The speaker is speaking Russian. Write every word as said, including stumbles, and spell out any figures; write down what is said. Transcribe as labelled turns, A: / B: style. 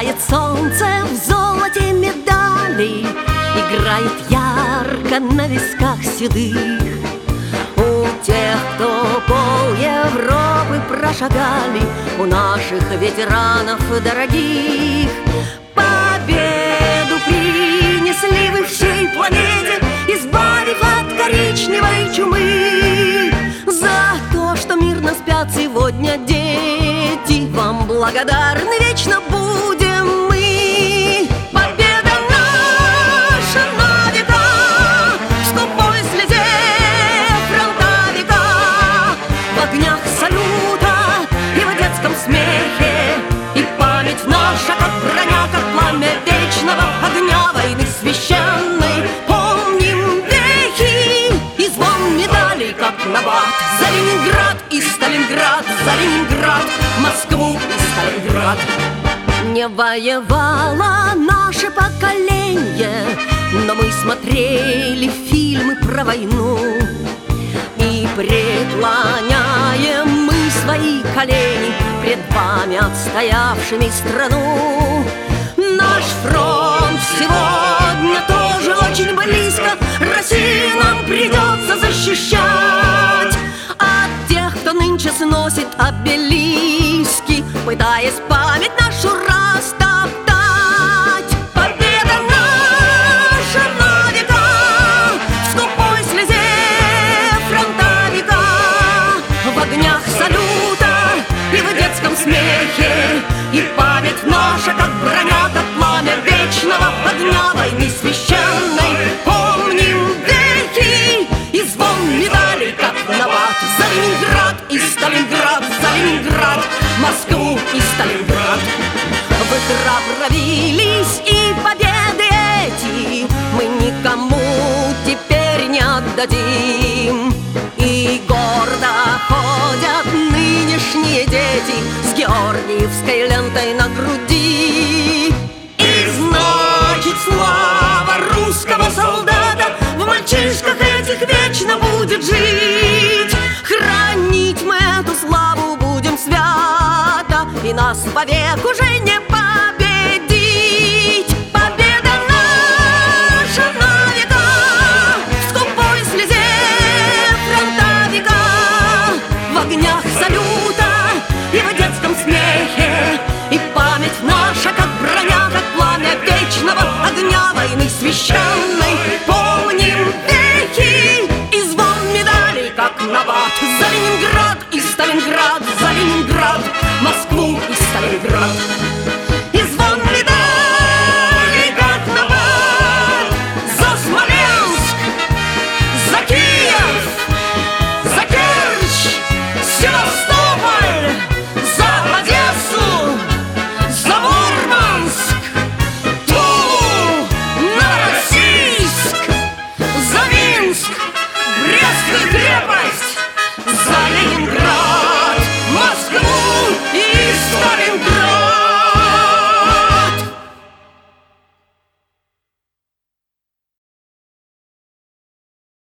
A: Сверкает солнце в золоте медалей, играет ярко на висках седых. У тех, кто пол Европы прошагали, у наших ветеранов дорогих, победу принесли вы всей планете, избавив от коричневой чумы. За то, что мирно спят сегодня дети, вам благодарны вечно будем мы. Победа наша на века, в скупой слезе фронтовика, в огнях салюта и в детском смехе. И память наша, как броня, как пламя вечного огня войны священной. Помним вехи и звон медалей, как набат. За Ленинград и Сталинград, за Ленинград, Москву и Сталинград. Не воевало наше поколение, но мы смотрели фильмы про войну. И преклоняем мы свои колени пред вами, отстоявшими страну. Наш фронт сегодня тоже очень близко, Россию нам придется защищать от тех, кто нынче сносит обелиски, пытаясь память нашу растоптать. Победа наша на века, в скупой слезе фронтовика, в огнях салюта и в детском смехе. И память наша, как броня, как пламя вечного огня войны священной. Помним вехи и звон медалей, как набат. За Ленинград и Сталинград, за Ленинград, Москву и Сталинград. Вы храбро бились, и победы эти мы никому теперь не отдадим. И гордо ходят нынешние дети с георгиевской лентой на груди. И значит, слава русского солдата в мальчишках этих вечно будет жить. Хранить мы эту славу будем свято, и нас вовек уже не